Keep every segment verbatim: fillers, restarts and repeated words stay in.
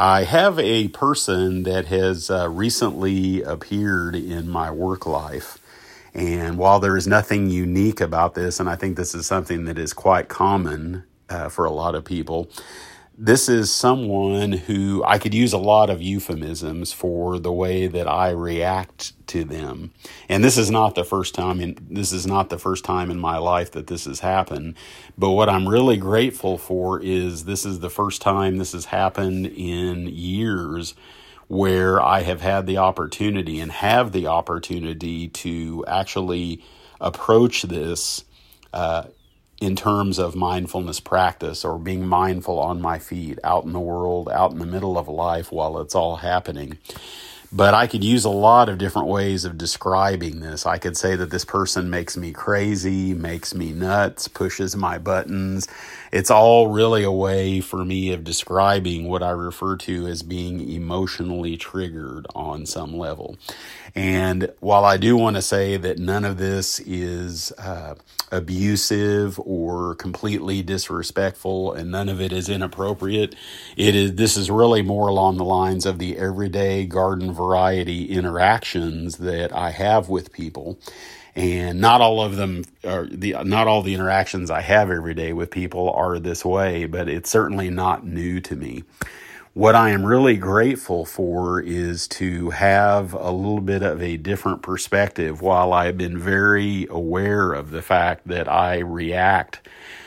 I have a person that has uh, recently appeared in my work life. And while there is nothing unique about this, and I think this is something that is quite common uh, for a lot of people, this is someone who I could use a lot of euphemisms for the way that I react to them. And this is not the first time in this is not the first time in my life that this has happened. But what I'm really grateful for is this is the first time this has happened in years where I have had the opportunity and have the opportunity to actually approach this uh, in terms of mindfulness practice, or being mindful on my feet, out in the world, out in the middle of life while it's all happening. But I could use a lot of different ways of describing this. I could say that this person makes me crazy, makes me nuts, pushes my buttons. It's all really a way for me of describing what I refer to as being emotionally triggered on some level. And while I do want to say that none of this is uh, abusive or completely disrespectful, and none of it is inappropriate, it is. This is really more along the lines of the everyday garden variety interactions that I have with people. And not all of them are the not all the interactions I have every day with people are this way, but it's certainly not new to me. What I am really grateful for is to have a little bit of a different perspective. While I've been very aware of the fact that I react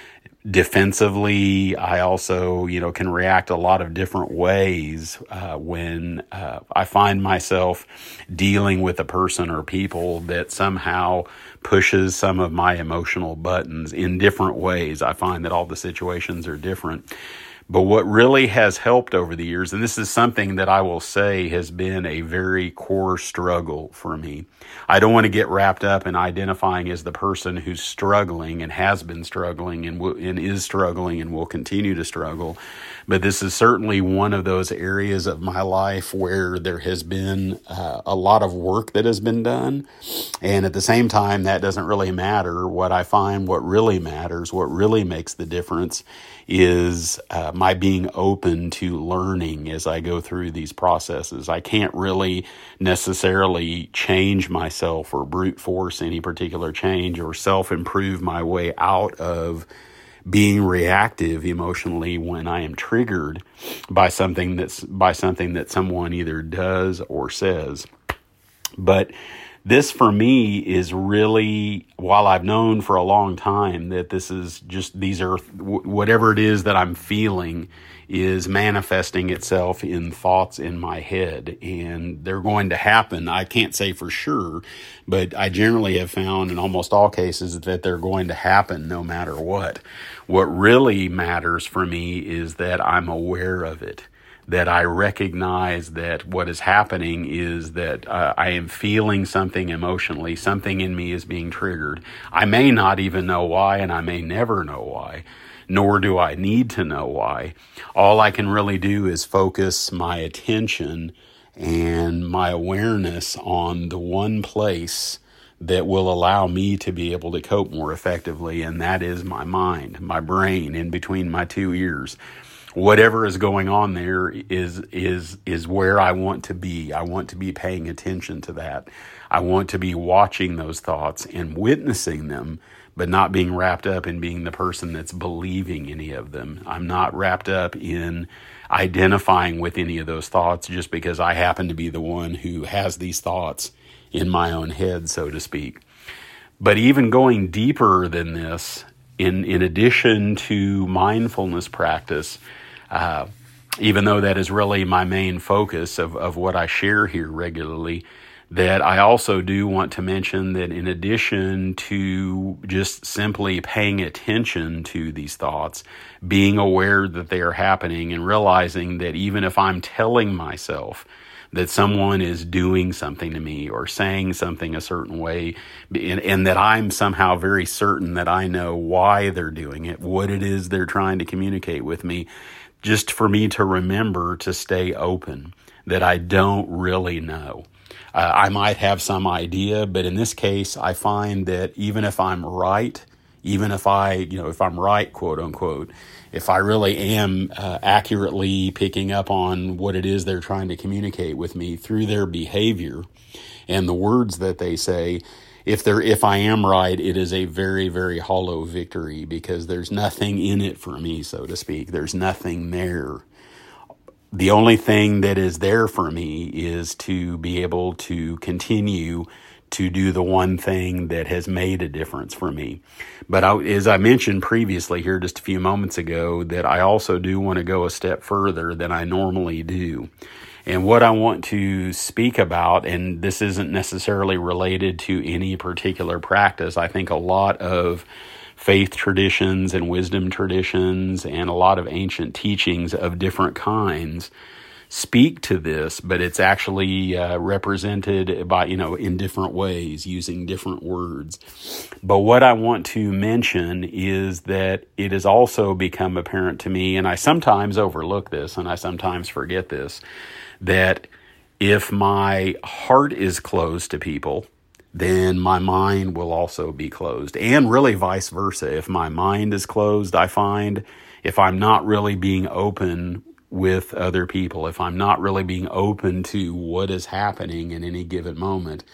defensively, I also, you know, can react a lot of different ways uh, when uh, I find myself dealing with a person or people that somehow pushes some of my emotional buttons in different ways. I find that all the situations are different. But what really has helped over the years, and this is something that I will say has been a very core struggle for me. I don't want to get wrapped up in identifying as the person who's struggling and has been struggling and, w- and is struggling and will continue to struggle. But this is certainly one of those areas of my life where there has been uh, a lot of work that has been done. And at the same time, that doesn't really matter. What I find what really matters, what really makes the difference is uh, my being open to learning as I go through these processes. I can't really necessarily change myself or brute force any particular change or self-improve my way out of being reactive emotionally when I am triggered by something that's by something that someone either does or says. But this for me is really, while I've known for a long time that this is just, these are, whatever it is that I'm feeling is manifesting itself in thoughts in my head, and they're going to happen. I can't say for sure, but I generally have found in almost all cases that they're going to happen no matter what. What really matters for me is that I'm aware of it, that I recognize that what is happening is that uh, I am feeling something emotionally, something in me is being triggered. I may not even know why, and I may never know why, nor do I need to know why. All I can really do is focus my attention and my awareness on the one place that will allow me to be able to cope more effectively, and that is my mind, my brain in between my two ears. Whatever is going on there is is is where I want to be. I want to be paying attention to that. I want to be watching those thoughts and witnessing them, but not being wrapped up in being the person that's believing any of them. I'm not wrapped up in identifying with any of those thoughts just because I happen to be the one who has these thoughts in my own head, so to speak. But even going deeper than this, in, in addition to mindfulness practice, Uh, even though that is really my main focus of, of what I share here regularly, that I also do want to mention that in addition to just simply paying attention to these thoughts, being aware that they are happening and realizing that even if I'm telling myself that someone is doing something to me or saying something a certain way, and, and that I'm somehow very certain that I know why they're doing it, what it is they're trying to communicate with me, just for me to remember to stay open, that I don't really know. Uh, I might have some idea, but in this case, I find that even if I'm right even if I, you know, if I'm right, quote unquote, if I really am uh, accurately picking up on what it is they're trying to communicate with me through their behavior and the words that they say, if they're, if I am right, it is a very, very hollow victory, because there's nothing in it for me, so to speak. There's nothing there. The only thing that is there for me is to be able to continue to do the one thing that has made a difference for me. But I, as I mentioned previously here just a few moments ago, that I also do want to go a step further than I normally do. And what I want to speak about, and this isn't necessarily related to any particular practice, I think a lot of faith traditions and wisdom traditions and a lot of ancient teachings of different kinds speak to this, but it's actually uh, represented by, you know, in different ways, using different words. But what I want to mention is that it has also become apparent to me, and I sometimes overlook this and I sometimes forget this, that if my heart is closed to people, then my mind will also be closed. And really vice versa. If my mind is closed, I find if I'm not really being open with other people, if I'm not really being open to what is happening in any given moment,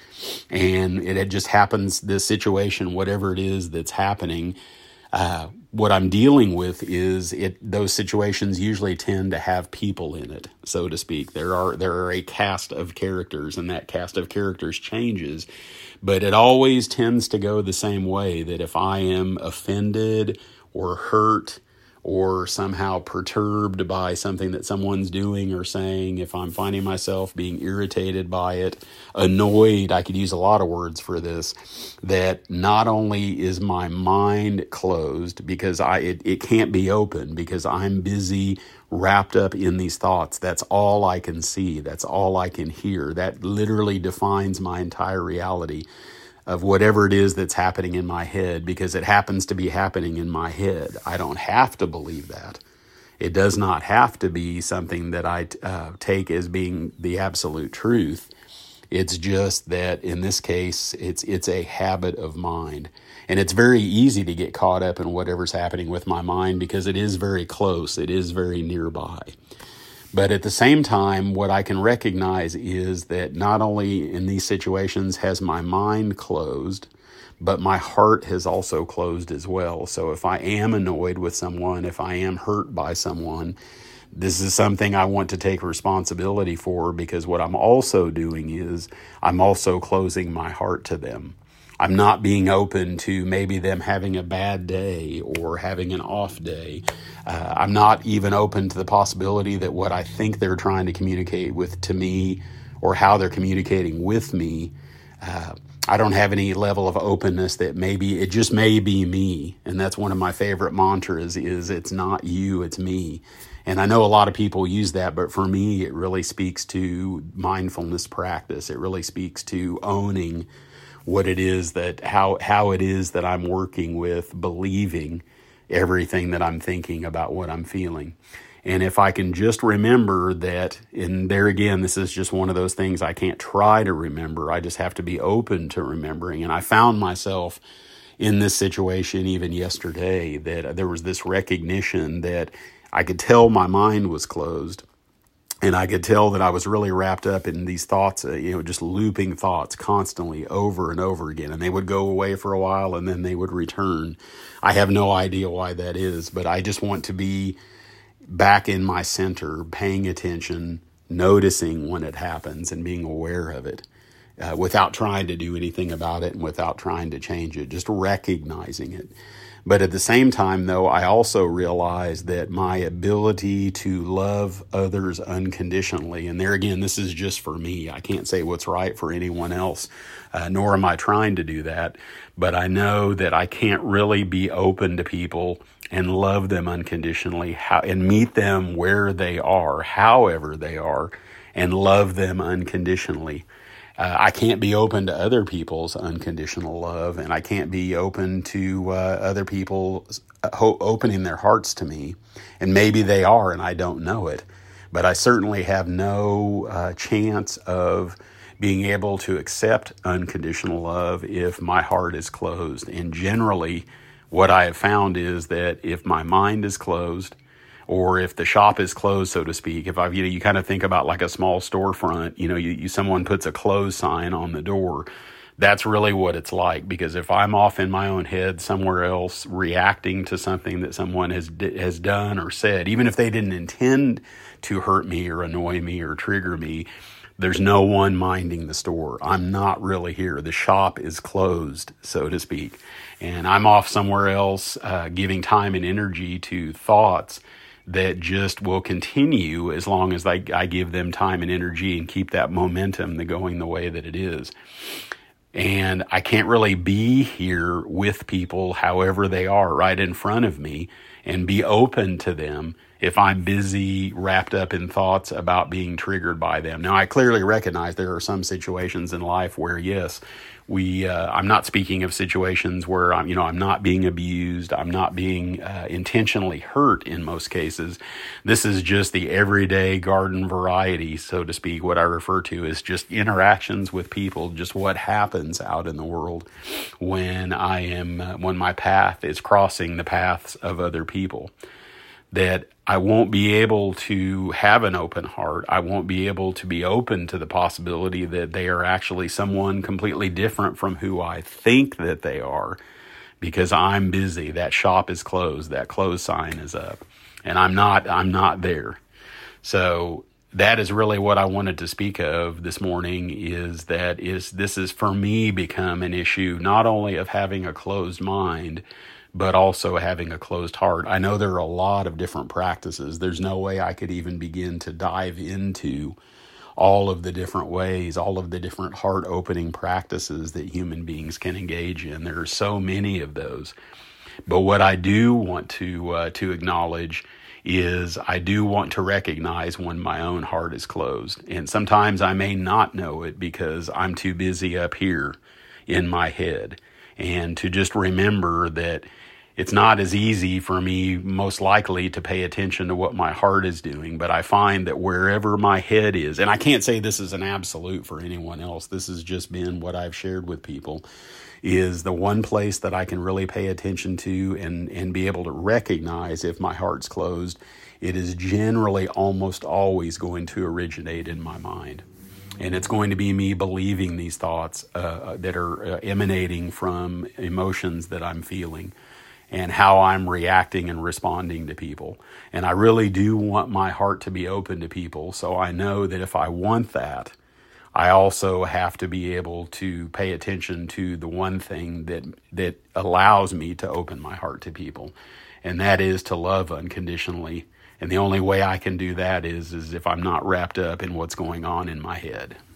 and it, it just happens, this situation, whatever it is that's happening, uh, what I'm dealing with is it. Those situations usually tend to have people in it, so to speak. There are there are a cast of characters, and that cast of characters changes, but it always tends to go the same way. That if I am offended or hurt or somehow perturbed by something that someone's doing or saying, if I'm finding myself being irritated by it, annoyed, I could use a lot of words for this, that not only is my mind closed because I it, it can't be open because I'm busy wrapped up in these thoughts. That's all I can see. That's all I can hear. That literally defines my entire reality of whatever it is that's happening in my head, because it happens to be happening in my head. I don't have to believe that. It does not have to be something that I uh, take as being the absolute truth. It's just that in this case, it's it's a habit of mind. And it's very easy to get caught up in whatever's happening with my mind because it is very close. It is very nearby. But at the same time, what I can recognize is that not only in these situations has my mind closed, but my heart has also closed as well. So if I am annoyed with someone, if I am hurt by someone, this is something I want to take responsibility for, because what I'm also doing is I'm also closing my heart to them. I'm not being open to maybe them having a bad day or having an off day. Uh, I'm not even open to the possibility that what I think they're trying to communicate with to me, or how they're communicating with me, uh, I don't have any level of openness that maybe it just may be me. And that's one of my favorite mantras is it's not you, it's me. And I know a lot of people use that, but for me, it really speaks to mindfulness practice. It really speaks to owning what it is that, how, how it is that I'm working with believing everything that I'm thinking about what I'm feeling. And if I can just remember that, and there again, this is just one of those things I can't try to remember. I just have to be open to remembering. And I found myself in this situation even yesterday, that there was this recognition that I could tell my mind was closed. And I could tell that I was really wrapped up in these thoughts, uh, you know, just looping thoughts constantly over and over again. And they would go away for a while and then they would return. I have no idea why that is, but I just want to be back in my center, paying attention, noticing when it happens and being aware of it, uh, without trying to do anything about it and without trying to change it, just recognizing it. But at the same time, though, I also realize that my ability to love others unconditionally, and there again, this is just for me. I can't say what's right for anyone else, uh, nor am I trying to do that. But I know that I can't really be open to people and love them unconditionally, how, and meet them where they are, however they are, and love them unconditionally. Uh, I can't be open to other people's unconditional love, and I can't be open to uh, other people ho- opening their hearts to me. And maybe they are, and I don't know it. But I certainly have no uh, chance of being able to accept unconditional love if my heart is closed. And generally, what I have found is that if my mind is closed, or if the shop is closed, so to speak, if I've, you know, you kind of think about like a small storefront, you know, you, you someone puts a close sign on the door. That's really what it's like, because if I'm off in my own head somewhere else reacting to something that someone has has done or said, even if they didn't intend to hurt me or annoy me or trigger me, there's no one minding the store. I'm not really here. The shop is closed, so to speak. And I'm off somewhere else uh, giving time and energy to thoughts that just will continue as long as I, I give them time and energy and keep that momentum going the way that it is. And I can't really be here with people however they are right in front of me and be open to them if I'm busy, wrapped up in thoughts about being triggered by them. Now, I clearly recognize there are some situations in life where, yes, we. Uh, I'm not speaking of situations where I'm, you know, I'm not being abused. I'm not being uh, intentionally hurt in most cases. This is just the everyday garden variety, so to speak. What I refer to is just interactions with people, just what happens out in the world when I am, uh, when my path is crossing the paths of other people. That I won't be able to have an open heart. I won't be able to be open to the possibility that they are actually someone completely different from who I think that they are, because I'm busy. That shop is closed. That close sign is up, and I'm not, I'm not there. So that is really what I wanted to speak of this morning, is that is this is for me become an issue, not only of having a closed mind, but also having a closed heart. I know there are a lot of different practices. There's no way I could even begin to dive into all of the different ways, all of the different heart-opening practices that human beings can engage in. There are so many of those. But what I do want to uh, to acknowledge is I do want to recognize when my own heart is closed. And sometimes I may not know it because I'm too busy up here in my head. And to just remember that it's not as easy for me, most likely, to pay attention to what my heart is doing. But I find that wherever my head is, and I can't say this is an absolute for anyone else, this has just been what I've shared with people, is the one place that I can really pay attention to and, and be able to recognize if my heart's closed. It is generally almost always going to originate in my mind. And it's going to be me believing these thoughts uh, that are uh, emanating from emotions that I'm feeling and how I'm reacting and responding to people. And I really do want my heart to be open to people. So I know that if I want that, I also have to be able to pay attention to the one thing that that allows me to open my heart to people. And that is to love unconditionally. And the only way I can do that is, is if I'm not wrapped up in what's going on in my head.